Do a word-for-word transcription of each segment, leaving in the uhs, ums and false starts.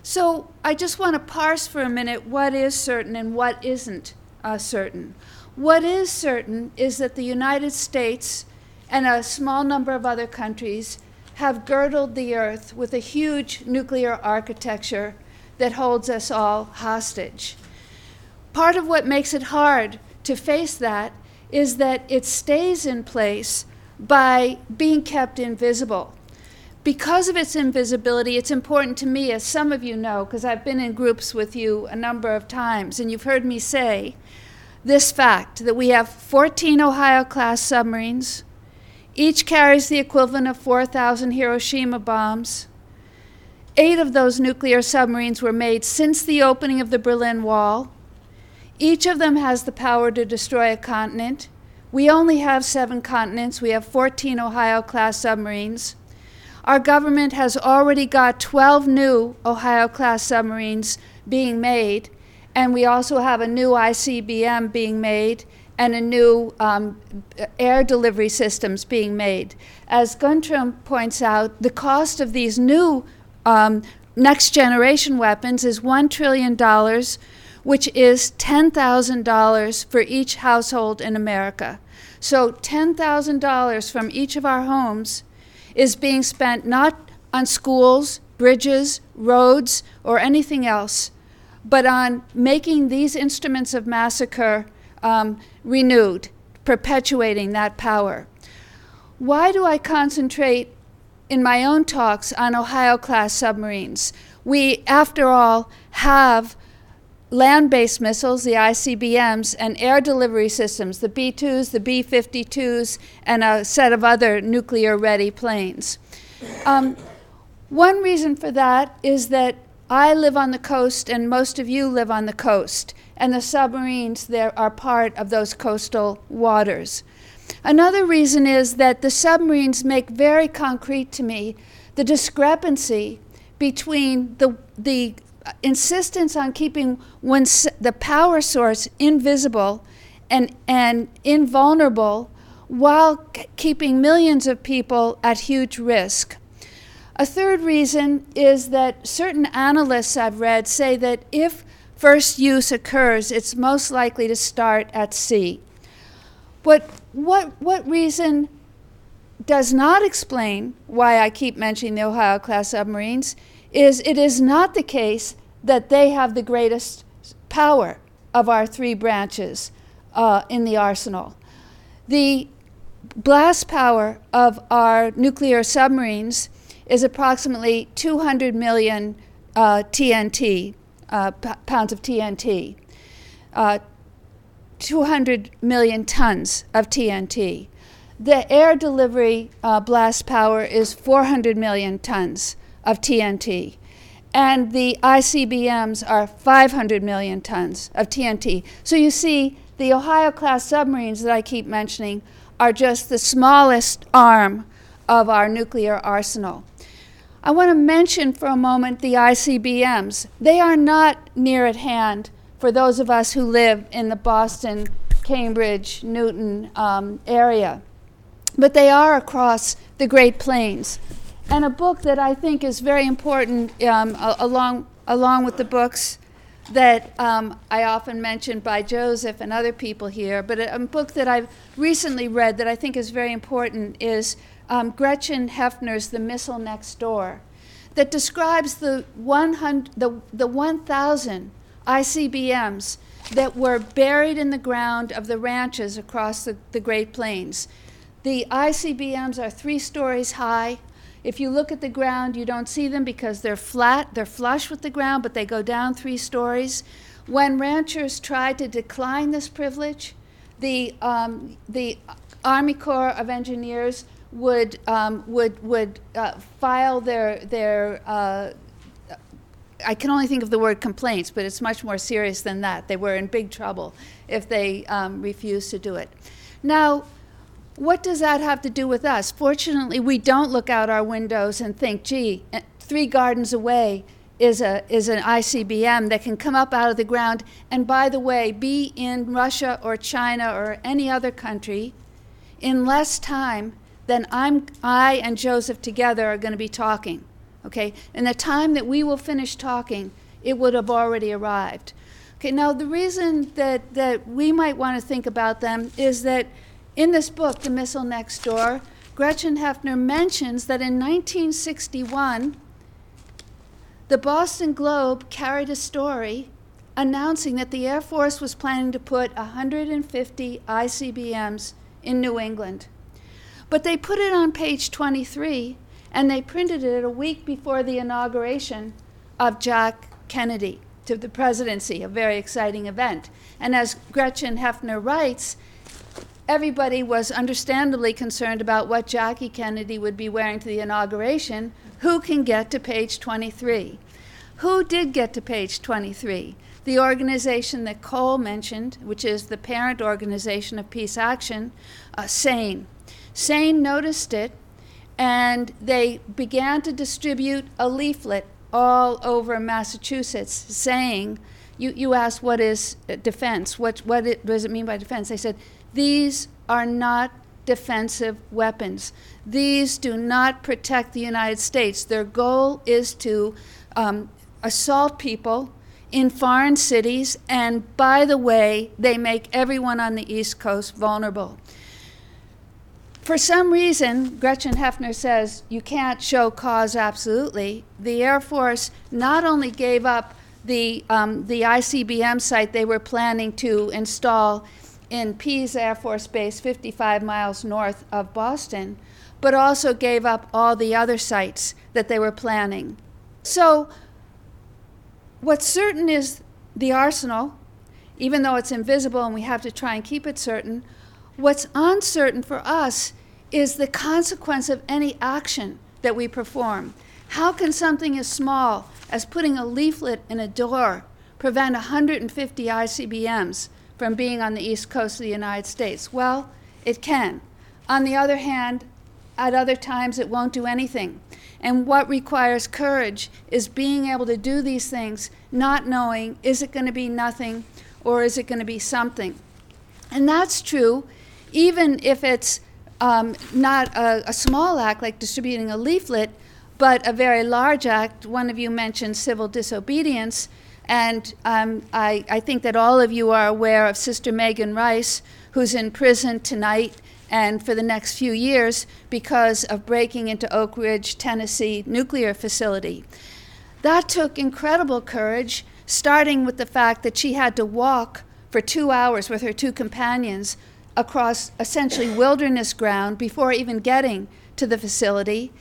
So I just want to parse for a minute what is certain and what isn't uh, certain. What is certain is that the United States and a small number of other countries have girdled the earth with a huge nuclear architecture that holds us all hostage. Part of what makes it hard to face that is that it stays in place by being kept invisible. Because of its invisibility, it's important to me, as some of you know, because I've been in groups with you a number of times, and you've heard me say this fact, that we have fourteen Ohio-class submarines. Each carries the equivalent of four thousand Hiroshima bombs. Eight of those nuclear submarines were made since the opening of the Berlin Wall. Each of them has the power to destroy a continent. We only have seven continents. We have fourteen Ohio-class submarines. Our government has already got twelve new Ohio-class submarines being made, and we also have a new I C B M being made and a new um, air delivery systems being made. As Guntram points out, the cost of these new um, next-generation weapons is one trillion dollars, which is ten thousand dollars for each household in America. So ten thousand dollars from each of our homes is being spent not on schools, bridges, roads, or anything else, but on making these instruments of massacre um, renewed, perpetuating that power. Why do I concentrate in my own talks on Ohio-class submarines? We, after all, have land-based missiles, the I C B Ms, and air delivery systems, the B twos, the B fifty-twos, and a set of other nuclear-ready planes. Um, one reason for that is that I live on the coast, and most of you live on the coast, and the submarines there are part of those coastal waters. Another reason is that the submarines make very concrete to me the discrepancy between the, the insistence on keeping one, the power source invisible and, and invulnerable while c- keeping millions of people at huge risk. A third reason is that certain analysts I've read say that if first use occurs, it's most likely to start at sea. But what, what reason does not explain why I keep mentioning the Ohio-class submarines is it is not the case that they have the greatest power of our three branches uh, in the arsenal. The blast power of our nuclear submarines is approximately two hundred million uh, T N T, uh, p- pounds of T N T, uh, two hundred million tons of T N T. The air delivery uh, blast power is four hundred million tons of T N T. And the I C B Ms are five hundred million tons of T N T. So you see, the Ohio-class submarines that I keep mentioning are just the smallest arm of our nuclear arsenal. I want to mention for a moment the I C B Ms. They are not near at hand for those of us who live in the Boston, Cambridge, Newton um, area, but they are across the Great Plains. And a book that I think is very important um, a- along, along with the books that um, I often mention by Joseph and other people here, but a, a book that I've recently read that I think is very important is um, Gretchen Hefner's The Missile Next Door, that describes the one hundred, the, the one thousand I C B Ms that were buried in the ground of the ranches across the, the Great Plains. The I C B Ms are three stories high. If you look at the ground, you don't see them because they're flat, they're flush with the ground, but they go down three stories. When ranchers tried to decline this privilege, the, um, the Army Corps of Engineers would, um, would, would uh, file their, their uh, I can only think of the word complaints, but it's much more serious than that. They were in big trouble if they um, refused to do it. Now, what does that have to do with us? Fortunately, we don't look out our windows and think, gee, three gardens away is a is an I C B M that can come up out of the ground and, by the way, be in Russia or China or any other country in less time than I'm, I and Joseph together are going to be talking okay? In the time that we will finish talking, it would have already arrived. Okay, now the reason that, that we might want to think about them is that in this book, The Missile Next Door, Gretchen Heffner mentions that in nineteen sixty-one, the Boston Globe carried a story announcing that the Air Force was planning to put one hundred fifty I C B Ms in New England. But they put it on page twenty-three, and they printed it a week before the inauguration of Jack Kennedy to the presidency, a very exciting event. And as Gretchen Heffner writes, everybody was understandably concerned about what Jackie Kennedy would be wearing to the inauguration. Who can get to page twenty-three? Who did get to page twenty-three? The organization that Cole mentioned, which is the parent organization of Peace Action, uh, SANE. SANE noticed it, and they began to distribute a leaflet all over Massachusetts saying, you, you asked what is defense, what, what it, does it mean by defense? They said, these are not defensive weapons. These do not protect the United States. Their goal is to um, assault people in foreign cities, and by the way, they make everyone on the East Coast vulnerable. For some reason, Gretchen Heffner says you can't show cause absolutely. The Air Force not only gave up the, um, the I C B M site they were planning to install in Pease Air Force Base, fifty-five miles north of Boston, but also gave up all the other sites that they were planning. So what's certain is the arsenal, even though it's invisible and we have to try and keep it certain. What's uncertain for us is the consequence of any action that we perform. How can something as small as putting a leaflet in a door prevent one hundred fifty I C B Ms from being on the East Coast of the United States? Well, it can. On the other hand, at other times it won't do anything. And what requires courage is being able to do these things, not knowing, is it going to be nothing or is it going to be something? And that's true even if it's um, not a, a small act like distributing a leaflet, but a very large act. One of you mentioned civil disobedience, and um, I, I think that all of you are aware of Sister Megan Rice, who's in prison tonight and for the next few years because of breaking into Oak Ridge, Tennessee nuclear facility. That took incredible courage, starting with the fact that she had to walk for two hours with her two companions across essentially wilderness ground before even getting to the facility.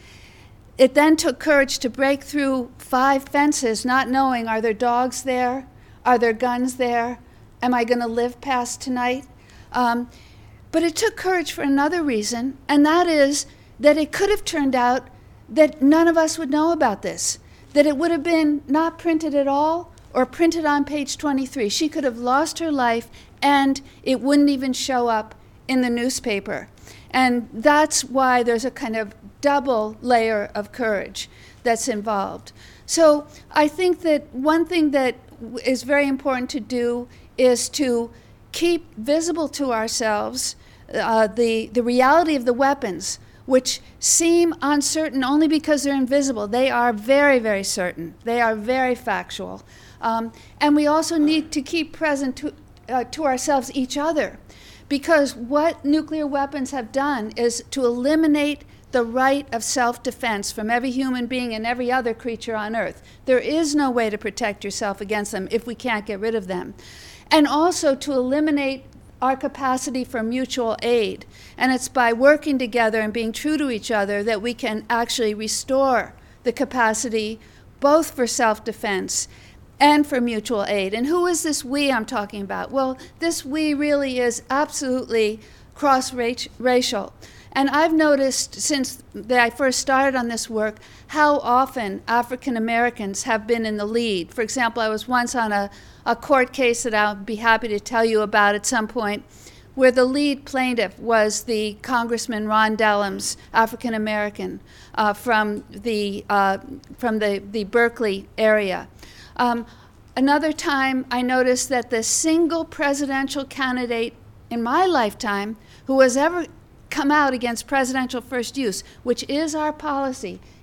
It then took courage to break through five fences, not knowing, are there dogs there? Are there guns there? Am I going to live past tonight? Um, but it took courage for another reason, and that is that it could have turned out that none of us would know about this, that it would have been not printed at all or printed on page twenty-three. She could have lost her life, and it wouldn't even show up in the newspaper. And that's why there's a kind of double layer of courage that's involved. So I think that one thing that is very important to do is to keep visible to ourselves uh, the, the reality of the weapons, which seem uncertain only because they're invisible. They are very, very certain. They are very factual. Um, and we also need to keep present to, uh, to ourselves each other, because what nuclear weapons have done is to eliminate the right of self-defense from every human being and every other creature on Earth. There is no way to protect yourself against them if we can't get rid of them. And also to eliminate our capacity for mutual aid. And it's by working together and being true to each other that we can actually restore the capacity both for self-defense and for mutual aid. And who is this we I'm talking about? Well, this we really is absolutely cross-racial. And I've noticed since I first started on this work how often African Americans have been in the lead. For example, I was once on a, a court case that I'll be happy to tell you about at some point, where the lead plaintiff was the Congressman Ron Dellums, African American, uh, from the uh, from the, the Berkeley area. Um, another time I noticed that the single presidential candidate in my lifetime who has ever come out against presidential first use, which is our policy,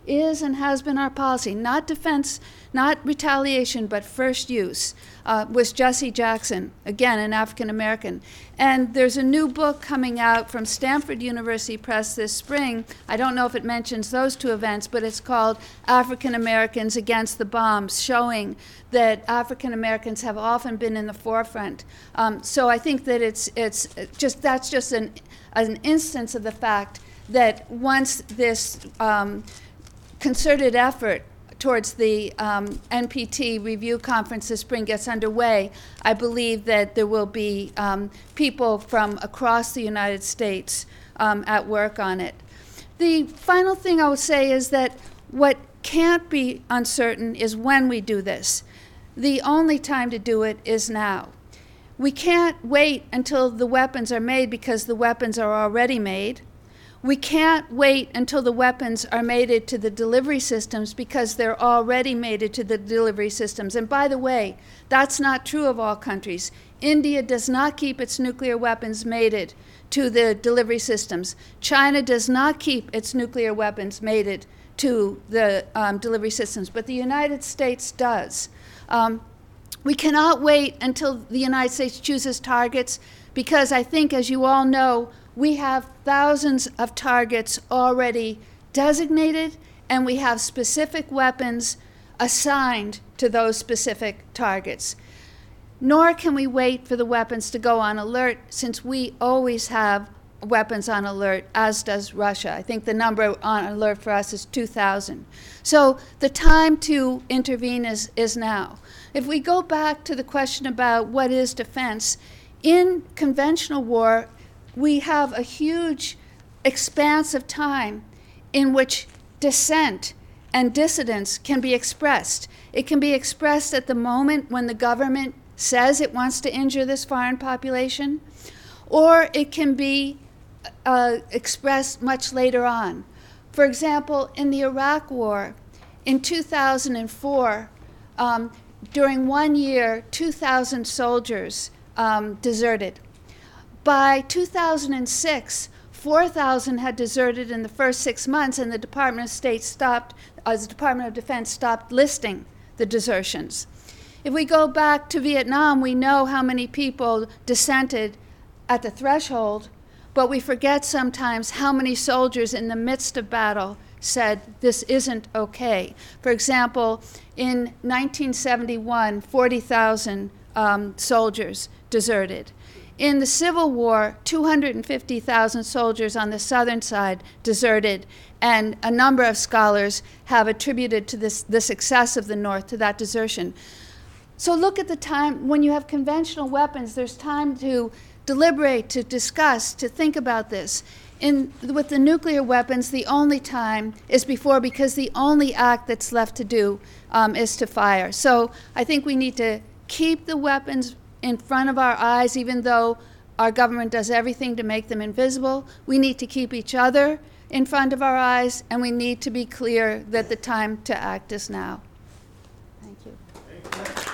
is and has been our policy. Not defense, not retaliation, but first use, uh, was Jesse Jackson, again, an African American. And there's a new book coming out from Stanford University Press this spring. I don't know if it mentions those two events, but it's called African Americans Against the Bombs, showing that African Americans have often been in the forefront. Um, so I think that it's, it's just, that's just an, an instance of the fact that once this um, concerted effort towards the um, N P T review conference this spring gets underway, I believe that there will be um, people from across the United States um, at work on it. The final thing I will say is that what can't be uncertain is when we do this. The only time to do it is now. We can't wait until the weapons are made because the weapons are already made. We can't wait until the weapons are mated to the delivery systems because they're already mated to the delivery systems. And by the way, that's not true of all countries. India does not keep its nuclear weapons mated to the delivery systems. China does not keep its nuclear weapons mated to the um, delivery systems, but the United States does. Um, we cannot wait until the United States chooses targets because I think, as you all know, we have thousands of targets already designated, and we have specific weapons assigned to those specific targets. Nor can we wait for the weapons to go on alert, since we always have weapons on alert, as does Russia. I think the number on alert for us is two thousand. So the time to intervene is, is now. If we go back to the question about what is defense, in conventional war, we have a huge expanse of time in which dissent and dissidence can be expressed. It can be expressed at the moment when the government says it wants to injure this foreign population, or it can be uh, expressed much later on. For example, in the Iraq War, in two thousand four, um, during one year, two thousand soldiers um, deserted. By two thousand six, four thousand had deserted in the first six months, and the Department of State stopped, as the Department of Defense stopped listing the desertions. If we go back to Vietnam, we know how many people dissented at the threshold, but we forget sometimes how many soldiers in the midst of battle said this isn't okay. For example, in nineteen seventy-one, forty thousand um, soldiers deserted. In the Civil War, two hundred fifty thousand soldiers on the southern side deserted, and a number of scholars have attributed to this, the success of the North to that desertion. So look at the time when you have conventional weapons, there's time to deliberate, to discuss, to think about this. In, with the nuclear weapons, the only time is before, because the only act that's left to do um, is to fire. So I think we need to keep the weapons in front of our eyes, even though our government does everything to make them invisible. We need to keep each other in front of our eyes, and we need to be clear that the time to act is now. Thank you. Thank you.